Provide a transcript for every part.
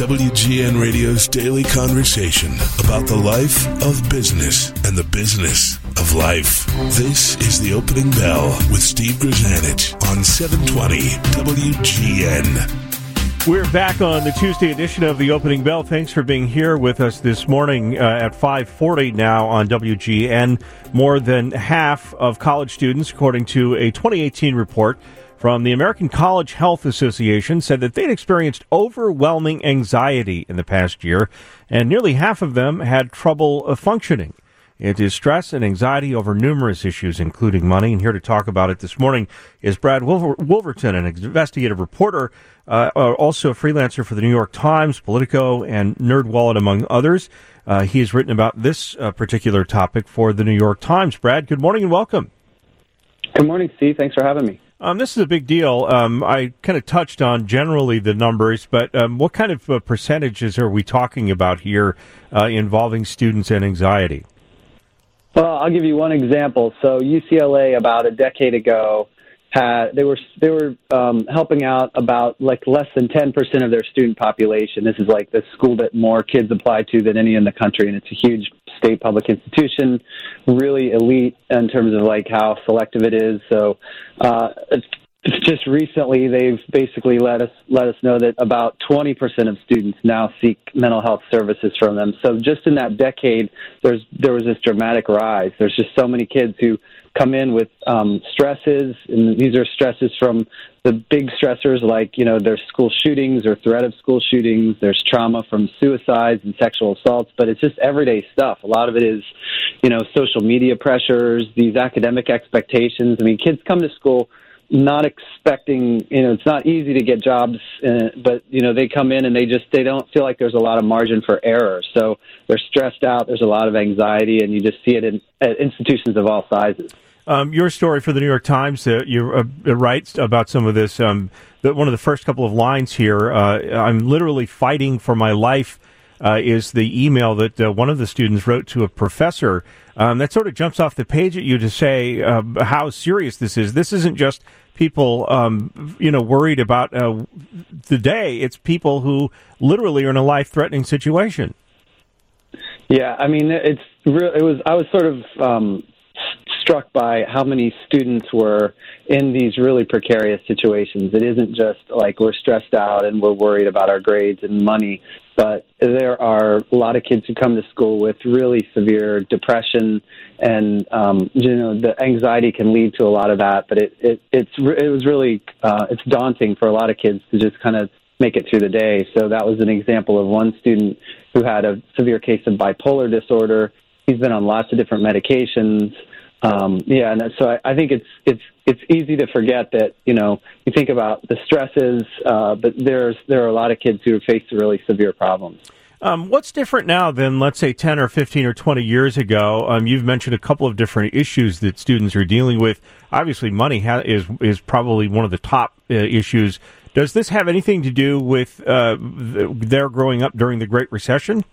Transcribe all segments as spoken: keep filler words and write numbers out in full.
W G N Radio's daily conversation about the life of business and the business of life. This is The Opening Bell with Steve Grzanich on seven twenty W G N. We're back on the Tuesday edition of The Opening Bell. Thanks for being here with us this morning uh, at five forty now on W G N. More than half of college students, according to a twenty eighteen report from the American College Health Association, said that they'd experienced overwhelming anxiety in the past year, and nearly half of them had trouble uh, functioning. It is stress and anxiety over numerous issues, including money. And here to talk about it this morning is Brad Wolver- Wolverton, an investigative reporter, uh, also a freelancer for the New York Times, Politico, and NerdWallet, among others. Uh, he has written about this uh, particular topic for the New York Times. Brad, good morning and welcome. Good morning, Steve. Thanks for having me. Um, this is a big deal. Um, I kind of touched on generally the numbers, but um, what kind of uh, percentages are we talking about here uh, involving students and anxiety? Well, I'll give you one example. So U C L A about a decade ago had they were they were um, helping out about like less than ten percent of their student population. This is like the school that more kids apply to than any in the country, and it's a huge state public institution, really elite in terms of like how selective it is. So uh, it's just recently they've basically let us let us know that about twenty percent of students now seek mental health services from them. So just in that decade, there's there was this dramatic rise. There's just so many kids who come in with um, stresses, and these are stresses from the big stressors like, you know, there's school shootings or threat of school shootings. There's trauma from suicides and sexual assaults, but it's just everyday stuff. A lot of it is, you know, social media pressures, these academic expectations. I mean, kids come to school not expecting, you know, it's not easy to get jobs, uh, but, you know, they come in and they just, they don't feel like there's a lot of margin for error. So they're stressed out. There's a lot of anxiety, and you just see it in at institutions of all sizes. Um, your story for the New York Times, uh, you uh, write about some of this. Um, the, one of the first couple of lines here, uh, I'm literally fighting for my life, uh, is the email that uh, one of the students wrote to a professor. Um, that sort of jumps off the page at you to say uh, how serious this is. This isn't just people, um, you know, worried about uh, the day. It's people who literally are in a life-threatening situation. Yeah, I mean, it's real. It was. I was sort of um, struck by how many students were in these really precarious situations. It isn't just like we're stressed out and we're worried about our grades and money, but there are a lot of kids who come to school with really severe depression, and um, you know, the anxiety can lead to a lot of that. But it it it's it was really uh, it's daunting for a lot of kids to just kind of make it through the day. So that was an example of one student who had a severe case of bipolar disorder. He's been on lots of different medications. Um, yeah, and so I, I think it's it's it's easy to forget that, you know, you think about the stresses, uh, but there's there are a lot of kids who face really severe problems. Um, what's different now than, let's say, ten or fifteen or twenty years ago? Um, you've mentioned a couple of different issues that students are dealing with. Obviously, money ha- is is probably one of the top uh, issues. Does this have anything to do with uh, their growing up during the Great Recession?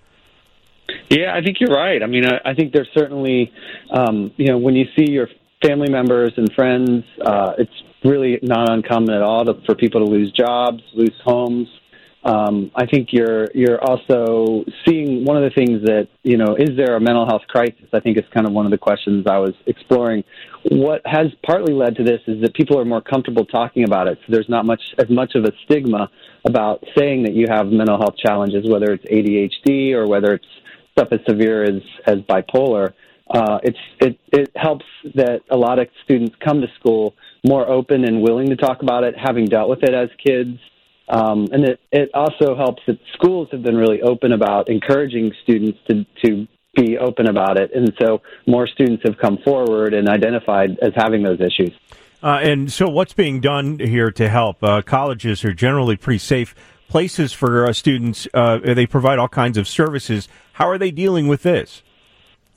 Yeah, I think you're right. I mean, I, I think there's certainly, um, you know, when you see your family members and friends, uh, it's really not uncommon at all to, for people to lose jobs, lose homes. Um, I think you're you're also seeing one of the things that, you know, is there a mental health crisis? I think is kind of one of the questions I was exploring. What has partly led to this is that people are more comfortable talking about it. So there's not much as much of a stigma about saying that you have mental health challenges, whether it's A D H D or whether it's stuff as severe as, as bipolar. Uh, it's it, it helps that a lot of students come to school more open and willing to talk about it, having dealt with it as kids. Um, and it, it also helps that schools have been really open about encouraging students to, to be open about it. And so more students have come forward and identified as having those issues. Uh, and so what's being done here to help? Uh, colleges are generally pretty safe places for uh, students. Uh, they provide all kinds of services. How are they dealing with this?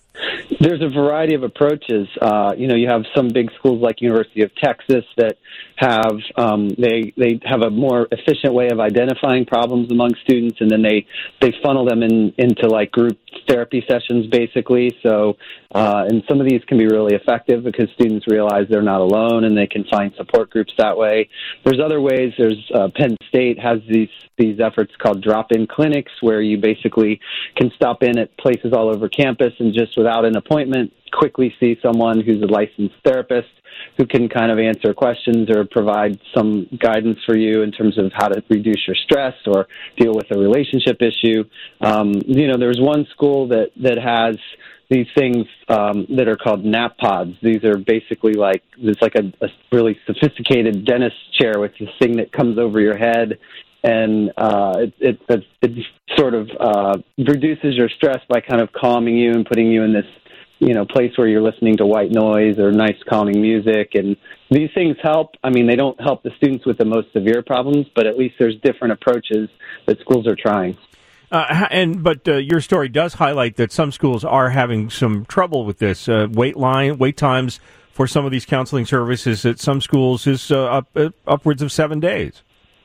There's a variety of approaches. Uh, you know, you have some big schools like University of Texas that have um, they they have a more efficient way of identifying problems among students, and then they, they funnel them in into like group therapy sessions, basically. So, uh, and some of these can be really effective because students realize they're not alone, and they can find support groups that way. There's other ways. There's uh, Penn State has these these efforts called drop-in clinics, where you basically can stop in at places all over campus and just without an appointment quickly see someone who's a licensed therapist who can kind of answer questions or provide some guidance for you in terms of how to reduce your stress or deal with a relationship issue. Um, you know, there's one school that, that has these things um, that are called nap pods. These are basically like, it's like a, a really sophisticated dentist chair with this thing that comes over your head, and uh, it, it, it, it sort of uh, reduces your stress by kind of calming you and putting you in this, you know, place where you're listening to white noise or nice calming music. And these things help. I mean, they don't help the students with the most severe problems, but at least there's different approaches that schools are trying. Uh, and but uh, your story does highlight that some schools are having some trouble with this. Uh, wait line, wait times for some of these counseling services at some schools is uh, up, uh, upwards of seven days.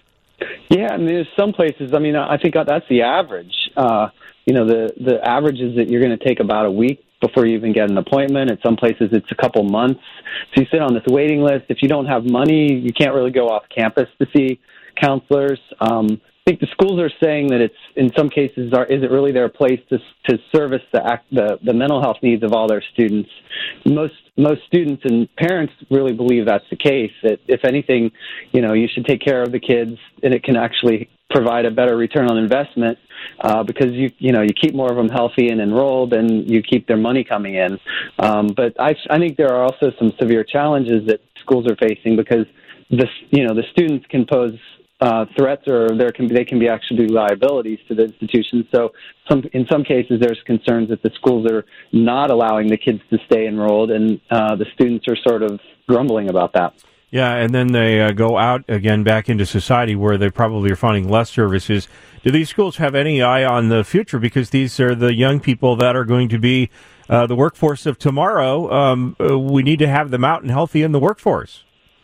Yeah, I mean, there's some places. I mean, I think that's the average. Uh, you know, the the average is that you're going to take about a week before you even get an appointment. At some places, it's a couple months. So you sit on this waiting list. If you don't have money, you can't really go off campus to see counselors. Um, I think the schools are saying that it's, in some cases, are, is it really their place to to service the, act, the the mental health needs of all their students? Most most students and parents really believe that's the case. That if anything, you know, you should take care of the kids, and it can actually provide a better return on investment uh, because you you know you keep more of them healthy and enrolled, and you keep their money coming in. Um, but I I think there are also some severe challenges that schools are facing because the you know the students can pose Uh, threats, or there can be, they can be actually liabilities to the institution. So, some in some cases, there's concerns that the schools are not allowing the kids to stay enrolled, and uh, the students are sort of grumbling about that. Yeah, and then they uh, go out again back into society where they probably are finding less services. Do these schools have any eye on the future? Because these are the young people that are going to be uh, the workforce of tomorrow. Um, uh, we need to have them out and healthy in the workforce.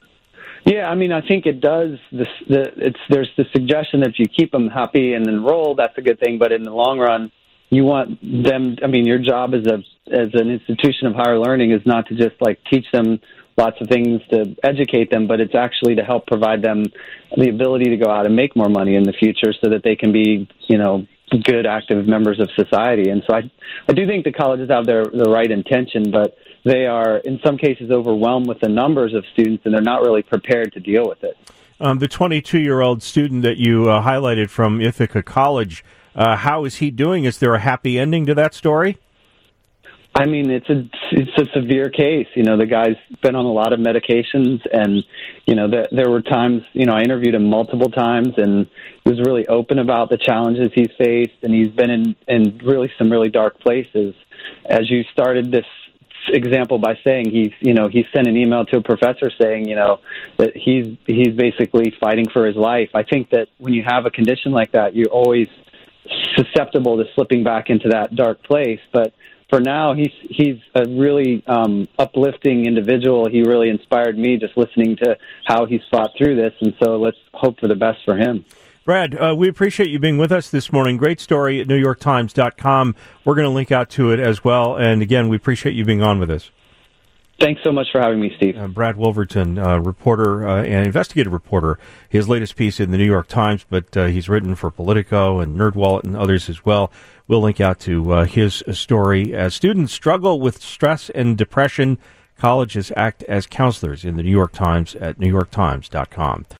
Yeah, I mean, I think it does. This, the, it's there's the suggestion that if you keep them happy and enrolled, that's a good thing. But in the long run, you want them. I mean, your job as a as an institution of higher learning is not to just like teach them lots of things to educate them, but it's actually to help provide them the ability to go out and make more money in the future, so that they can be, you know, good, active members of society. And so I, I do think the colleges have their the right intention, but they are, in some cases, overwhelmed with the numbers of students, and they're not really prepared to deal with it. Um, the twenty-two-year-old student that you uh, highlighted from Ithaca College, uh, how is he doing? Is there a happy ending to that story? I mean, it's a it's a severe case. You know, the guy's been on a lot of medications, and, you know, the, there were times, you know, I interviewed him multiple times, and he was really open about the challenges he's faced, and he's been in, in really some really dark places. As you started this example by saying he's, you know, he sent an email to a professor saying, you know, that he's he's basically fighting for his life. I think that when you have a condition like that, you're always susceptible to slipping back into that dark place. But for now, he's he's a really um, uplifting individual. He really inspired me just listening to how he's fought through this, and so let's hope for the best for him. Brad, uh, we appreciate you being with us this morning. Great story at new york times dot com. We're going to link out to it as well. And again, we appreciate you being on with us. Thanks so much for having me, Steve. Uh, Brad Wolverton, uh, reporter uh, and investigative reporter. His latest piece in the New York Times, but uh, he's written for Politico and NerdWallet and others as well. We'll link out to uh, his story. As students struggle with stress and depression, colleges act as counselors in the New York Times at new york times dot com.